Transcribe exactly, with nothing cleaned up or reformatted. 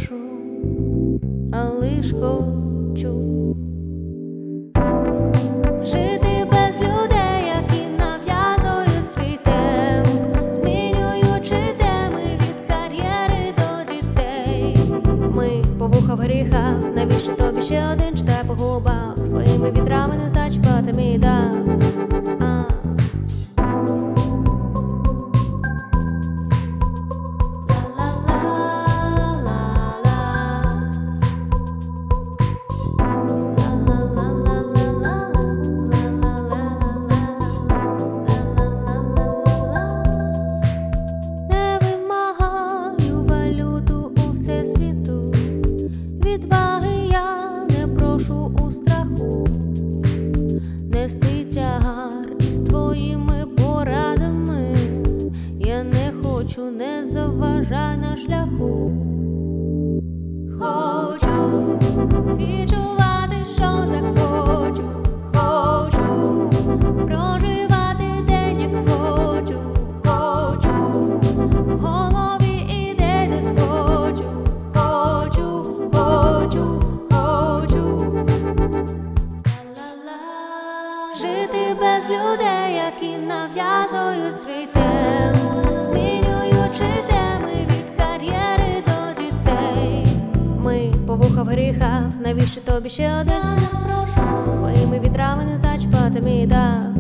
прошу, а лиш хочу жити без людей, які нав'язують свій темп, змінюючи теми від кар'єри до дітей. Ми по вуха в гріхах, навіщо тобі ще один чте по губах? Своїми вітрами не зачіпати мій дах. Відваги я не прошу у страху, нести тягар із твоїми порадами. Я не хочу, не заважай на шляху. Хочу відчувати, що захочу. Хочу проживати день, як схочу. Хочу в голові ідей не схочу. Хочу, хочу, хочу жити без людей, які нав'язують свій темп, змінюючи теми від кар'єри до дітей. Ми по вуха в гріхах, навіщо тобі ще один? Прошу своїми вітрами не зачіпати мій дах.